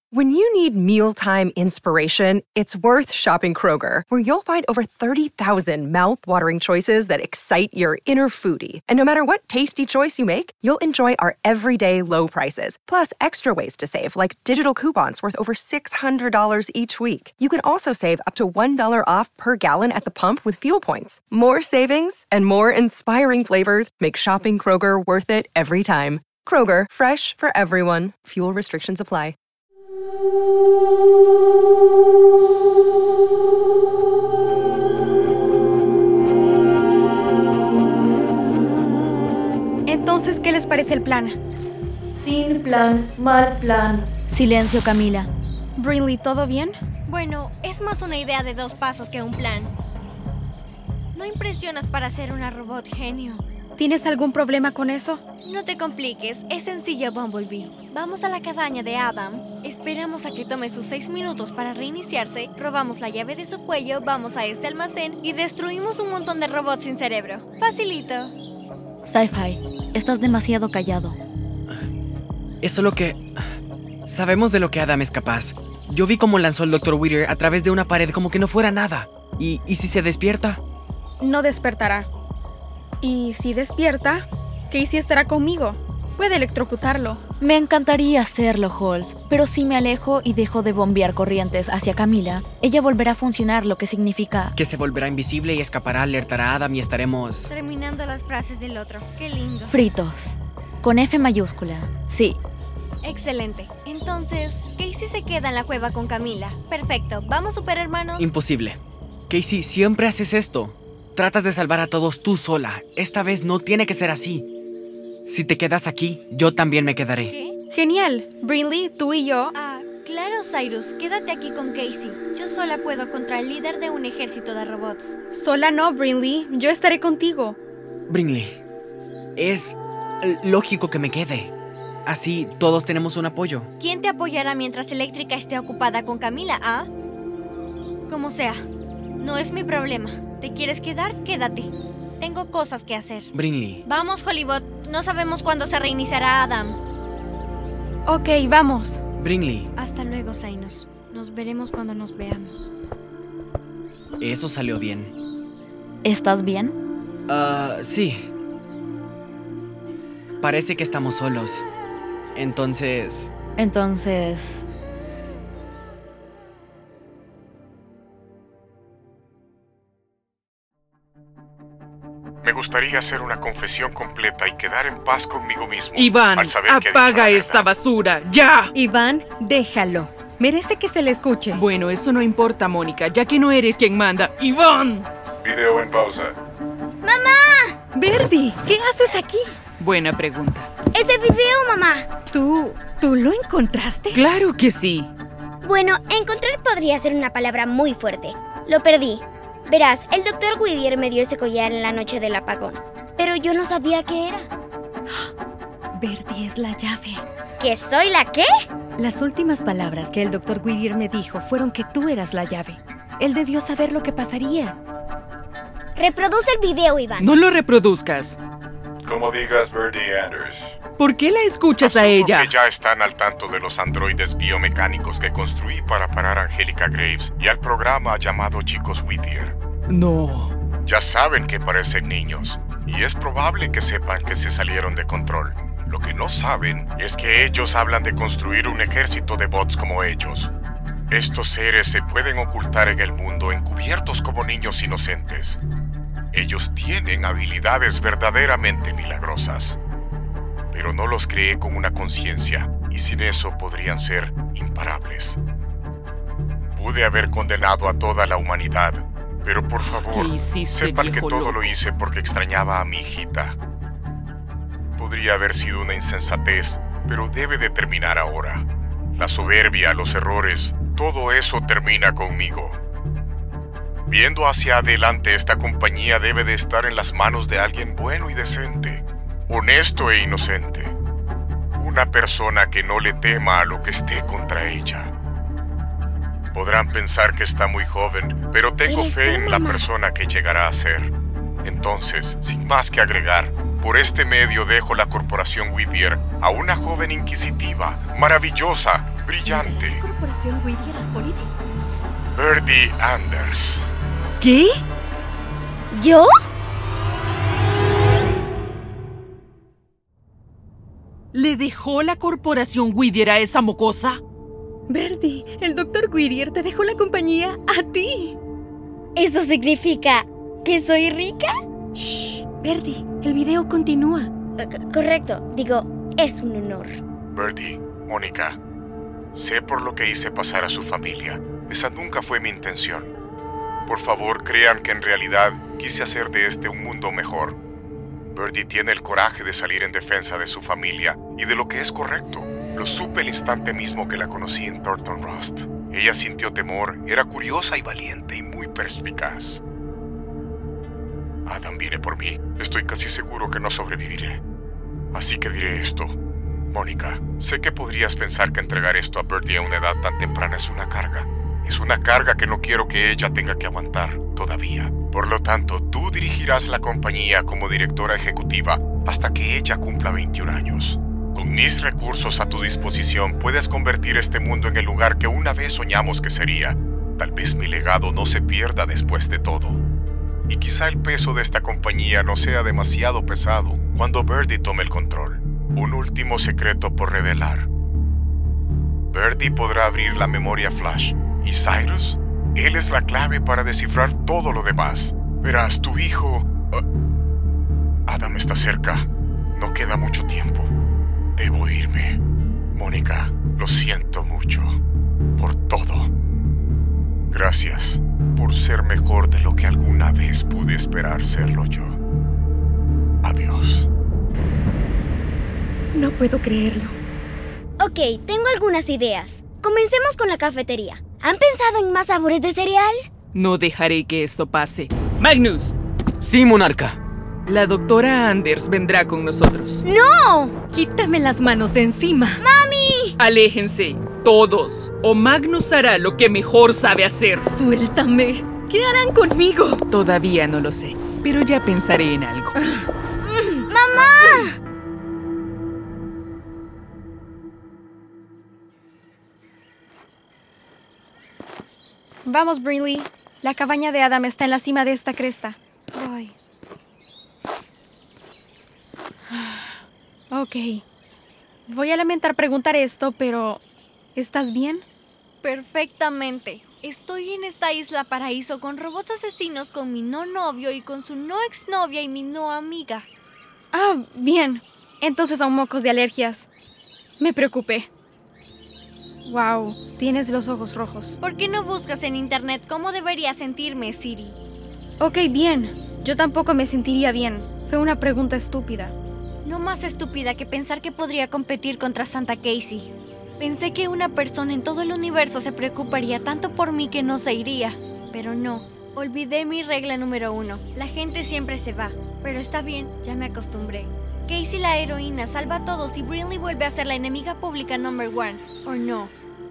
When you need mealtime inspiration, it's worth shopping Kroger, where you'll find over 30,000 mouth-watering choices that excite your inner foodie. And no matter what tasty choice you make, you'll enjoy our everyday low prices, plus extra ways to save, like digital coupons worth over $600 each week. You can also save up to $1 off per gallon at the pump with fuel points. More savings and more inspiring flavors make shopping Kroger worth it every time. Kroger, fresh for everyone. Fuel restrictions apply. Entonces, ¿qué les parece el plan? Sin plan, mal plan. Silencio, Camila. Brinley, ¿todo bien? Bueno, es más una idea de 2 pasos que un plan. No impresionas para ser una robot genio. ¿Tienes algún problema con eso? No te compliques, es sencillo, Bumblebee. Vamos a la cabaña de Adam, esperamos a que tome sus 6 minutos para reiniciarse, robamos la llave de su cuello, vamos a este almacén y destruimos un montón de robots sin cerebro. Facilito. Sci-Fi, estás demasiado callado. Es solo que... sabemos de lo que Adam es capaz. Yo vi cómo lanzó el Dr. Whittier a través de una pared como que no fuera nada. ¿Y si se despierta? No despertará. Y si despierta, Casey estará conmigo. Puede electrocutarlo. Me encantaría hacerlo, Halls, pero si me alejo y dejo de bombear corrientes hacia Camila, ella volverá a funcionar, lo que significa... Que se volverá invisible y escapará, alertará a Adam y estaremos... Terminando las frases del otro. Qué lindo. fritos. Con F mayúscula. Sí. Excelente. Entonces, Casey se queda en la cueva con Camila. Perfecto. ¿Vamos, superhermanos? Imposible. Casey, siempre haces esto. Tratas de salvar a todos tú sola. Esta vez no tiene que ser así. Si te quedas aquí, yo también me quedaré. ¿Qué? Genial. Brinley, tú y yo... Claro, Cyrus. Quédate aquí con Casey. Yo sola puedo contra el líder de un ejército de robots. Sola no, Brinley. Yo estaré contigo. Brinley, es lógico que me quede. Así todos tenemos un apoyo. ¿Quién te apoyará mientras Eléctrica esté ocupada con Camila, ah? Como sea. No es mi problema. ¿Te quieres quedar? Quédate. Tengo cosas que hacer. Brinley. Vamos, Hollywood. No sabemos cuándo se reiniciará Adam. Ok, vamos. Brinley. Hasta luego, Zainos. Nos veremos cuando nos veamos. Eso salió bien. ¿Estás bien? Sí. Parece que estamos solos. Entonces... Me gustaría hacer una confesión completa y quedar en paz conmigo mismo. Iván, al saber que he dicho apaga la esta verdad. basura, ¡ya! Iván, déjalo. Merece que se le escuche. Bueno, eso no importa, Mónica, ya que no eres quien manda. ¡Iván! Video en pausa. Verdi, ¿qué haces aquí? Buena pregunta. ¡Ese video, mamá! ¿Tú lo encontraste? ¡Claro que sí! Bueno, encontrar podría ser una palabra muy fuerte. Lo perdí. Verás, el Dr. Whittier me dio ese collar en la noche del apagón. Pero yo no sabía qué era. Verdi es la llave. ¿Que soy la qué? Las últimas palabras que el Dr. Whittier me dijo fueron que tú eras la llave. Él debió saber lo que pasaría. Reproduce el video, Iván. No lo reproduzcas. Como digas, Birdie Anders. ¿Por qué la escuchas a Asumo ella? que ya están al tanto de los androides biomecánicos que construí para parar a Angélica Graves y al programa llamado Chicos Whittier. No. Ya saben que parecen niños, y es probable que sepan que se salieron de control. Lo que no saben es que ellos hablan de construir un ejército de bots como ellos. Estos seres se pueden ocultar en el mundo encubiertos como niños inocentes. Ellos tienen habilidades verdaderamente milagrosas. Pero no los creé con una conciencia, y sin eso podrían ser imparables. Pude haber condenado a toda la humanidad, pero por favor, ¿Qué hiciste, sepan que viejo todo loco? lo hice porque extrañaba a mi hijita. Podría haber sido una insensatez, pero debe de terminar ahora. La soberbia, los errores, todo eso termina conmigo. Viendo hacia adelante, esta compañía debe de estar en las manos de alguien bueno y decente, honesto e inocente. Una persona que no le tema a lo que esté contra ella. Podrán pensar que está muy joven, pero tengo ¿Eres fe tú, en la mamá? persona que llegará a ser. Entonces, sin más que agregar, por este medio dejo la corporación Whittier a una joven inquisitiva, maravillosa brillante. ¿Liderará la corporación Whittier a Holiday? Birdie Anders. ¿Qué? ¿Yo? ¿Le dejó la corporación Whittier a esa mocosa? Birdie, el Dr. Whittier te dejó la compañía a ti. ¿Eso significa que soy rica? Shh, Birdie, el video continúa. Correcto, digo, es un honor. Birdie, Mónica, sé por lo que hice pasar a su familia. Esa nunca fue mi intención. Por favor, crean que en realidad quise hacer de este un mundo mejor. Birdie tiene el coraje de salir en defensa de su familia y de lo que es correcto. Lo supe el instante mismo que la conocí en Thornton Rust. Ella sintió temor, era curiosa y valiente y muy perspicaz. Adam viene por mí. Estoy casi seguro que no sobreviviré. Así que diré esto. Mónica, sé que podrías pensar que entregar esto a Birdie a una edad tan temprana es una carga. Es una carga que no quiero que ella tenga que aguantar todavía. Por lo tanto, tú dirigirás la compañía como directora ejecutiva hasta que ella cumpla 21 años. Con mis recursos a tu disposición, puedes convertir este mundo en el lugar que una vez soñamos que sería. Tal vez mi legado no se pierda después de todo. Y quizá el peso de esta compañía no sea demasiado pesado cuando Birdie tome el control. Un último secreto por revelar. Birdie podrá abrir la memoria flash. ¿Y Cyrus? Él es la clave para descifrar todo lo demás. Verás, tu hijo... Adam está cerca. No queda mucho tiempo. Debo irme. Mónica, lo siento mucho. Por todo. Gracias por ser mejor de lo que alguna vez pude esperar serlo yo. Adiós. No puedo creerlo. Ok, tengo algunas ideas. Comencemos con la cafetería. ¿Han pensado en más sabores de cereal? No dejaré que esto pase. Magnus, Sí, monarca. la doctora Anders vendrá con nosotros. ¡No! Quítame las manos de encima. ¡Mami! Aléjense, todos, o Magnus hará lo que mejor sabe hacer. Suéltame. ¿Qué harán conmigo? Todavía no lo sé, pero ya pensaré en algo. ¡Mamá! Vamos, Brinley. La cabaña de Adam está en la cima de esta cresta. Ay. Ok. Voy a lamentar preguntar esto, pero... ¿estás bien? Perfectamente. Estoy en esta isla paraíso con robots asesinos, con mi no novio y con su no exnovia y mi no amiga. Ah, bien. Entonces son mocos de alergias. Me preocupé. Wow, tienes los ojos rojos. ¿Por qué no buscas en internet cómo debería sentirme, Siri? Ok, bien. Yo tampoco me sentiría bien. Fue una pregunta estúpida. No más estúpida que pensar que podría competir contra Santa Casey. Pensé que una persona en todo el universo se preocuparía tanto por mí que no se iría. Pero no, olvidé mi regla número 1. La gente siempre se va. Pero está bien, ya me acostumbré. Casey la heroína salva a todos y Brinley vuelve a ser la enemiga pública number 1. ¿O no?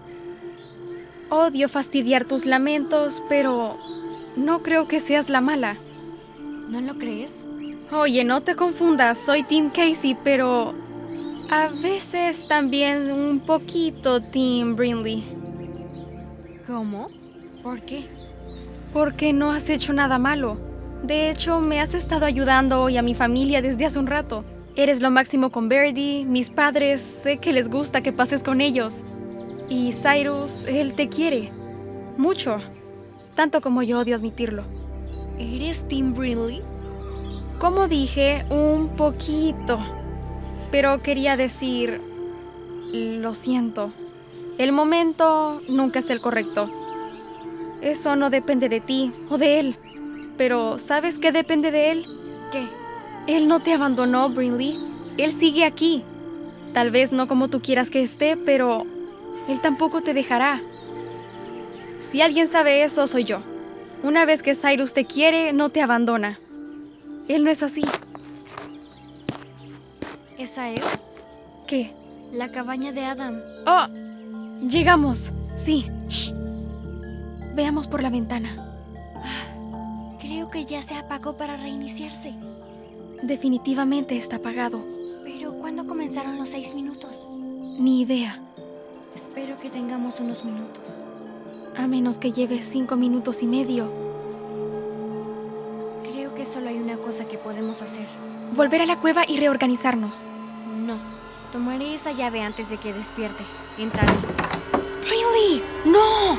Odio fastidiar tus lamentos, pero... no creo que seas la mala. ¿No lo crees? Oye, no te confundas, soy Team Casey, pero... a veces también un poquito Team Brinley. ¿Cómo? ¿Por qué? Porque no has hecho nada malo. De hecho, me has estado ayudando y a mi familia desde hace un rato. Eres lo máximo con Birdie, mis padres, sé que les gusta que pases con ellos. Y Cyrus, él te quiere. Mucho. Tanto como yo odio admitirlo. ¿Eres Team Brinley? Como dije, un poquito. Pero quería decir... lo siento. El momento nunca es el correcto. Eso no depende de ti o de él. Pero, ¿sabes qué depende de él? ¿Qué? Él no te abandonó, Brinley. Él sigue aquí. Tal vez no como tú quieras que esté, pero... él tampoco te dejará. Si alguien sabe eso, soy yo. Una vez que Cyrus te quiere, no te abandona. Él no es así. ¿Esa es? ¿Qué? La cabaña de Adam. ¡Oh! Llegamos. Sí. Shh. Veamos por la ventana. Creo que ya se apagó para reiniciarse. Definitivamente está apagado. Pero, ¿cuándo comenzaron los 6 minutos? Ni idea. Espero que tengamos unos minutos. A menos que lleves 5 minutos y medio. Creo que solo hay una cosa que podemos hacer. Volver a la cueva y reorganizarnos. No. Tomaré esa llave antes de que despierte. Entraré. ¡Riley! ¡No!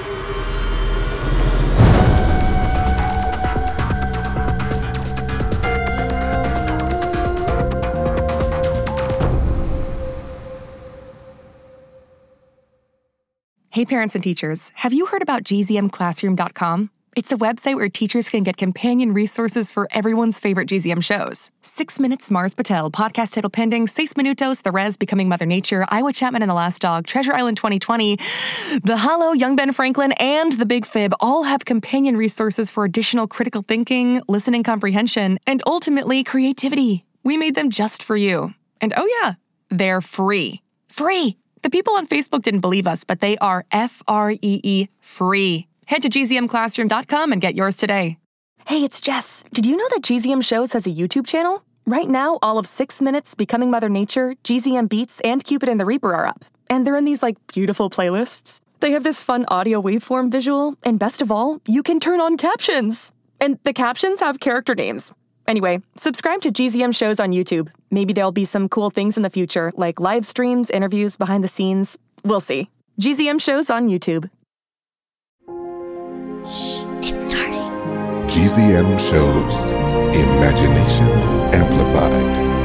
Hey parents and teachers, have you heard about gzmclassroom.com? It's a website where teachers can get companion resources for everyone's favorite GZM shows. 6 Minutes, Mars Patel, Podcast Title Pending, 6 Minutos, The Res, Becoming Mother Nature, Iowa Chapman and the Last Dog, Treasure Island 2020, The Hollow, Young Ben Franklin, and The Big Fib all have companion resources for additional critical thinking, listening comprehension, and ultimately creativity. We made them just for you. And oh yeah, they're free. Free! The people on Facebook didn't believe us, but they are Free free. Head to gzmclassroom.com and get yours today. Hey, it's Jess. Did you know that GZM Shows has a YouTube channel? Right now, all of 6 Minutes, Becoming Mother Nature, GZM Beats, and Cupid and the Reaper are up. And they're in these, beautiful playlists. They have this fun audio waveform visual, and best of all, you can turn on captions. And the captions have character names. Anyway, subscribe to GZM Shows on YouTube. Maybe there'll be some cool things in the future, like live streams, interviews, behind the scenes. We'll see. GZM Shows on YouTube. Shh, it's starting. GZM Shows. Imagination Amplified.